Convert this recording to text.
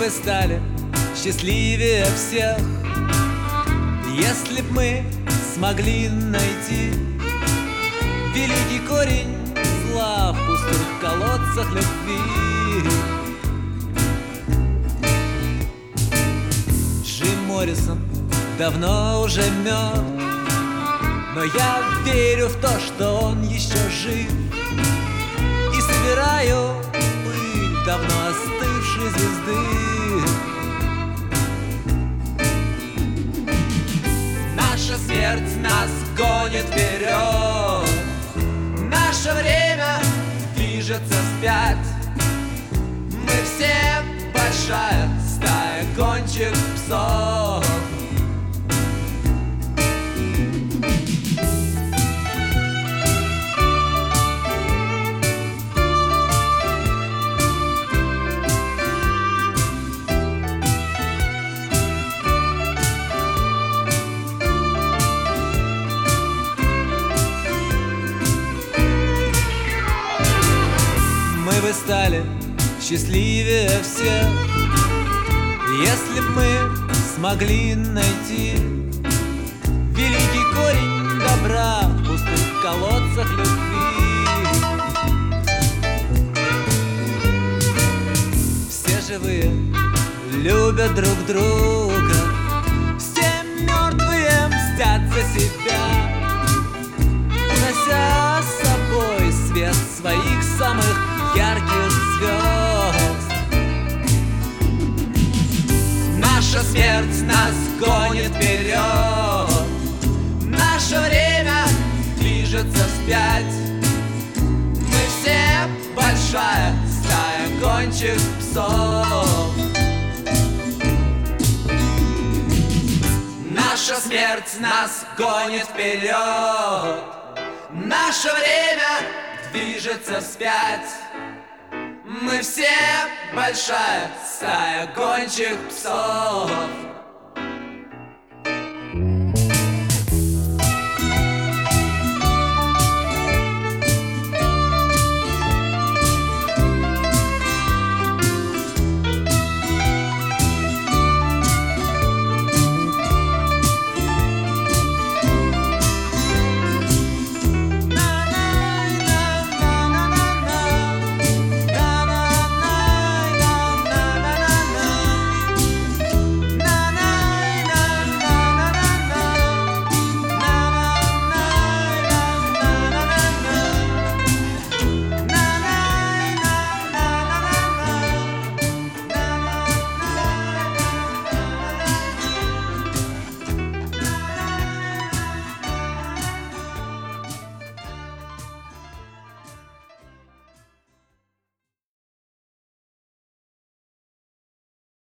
бы стали счастливее всех, если б мы смогли найти великий корень зла в пустых колодцах любви. Джим Моррисон давно уже мертв, но я верю в то, что он еще жив, и собираю пыль давно остывшей звезды. Наша смерть нас гонит вперед, наше время движется вспять. Мы все большая стая гончих псов. Мы бы стали счастливее всех, если б мы смогли найти великий корень добра в пустых колодцах любви. Все живые любят друг друга, все мертвые мстят за себя, унося с собой свет своих самых ярких звезд. Наша смерть нас гонит вперед, наше время движется вспять. Мы все большая стая гончих псов. Наша смерть нас гонит вперед, наше время движется вспять. Мы все большая стая гончих псов.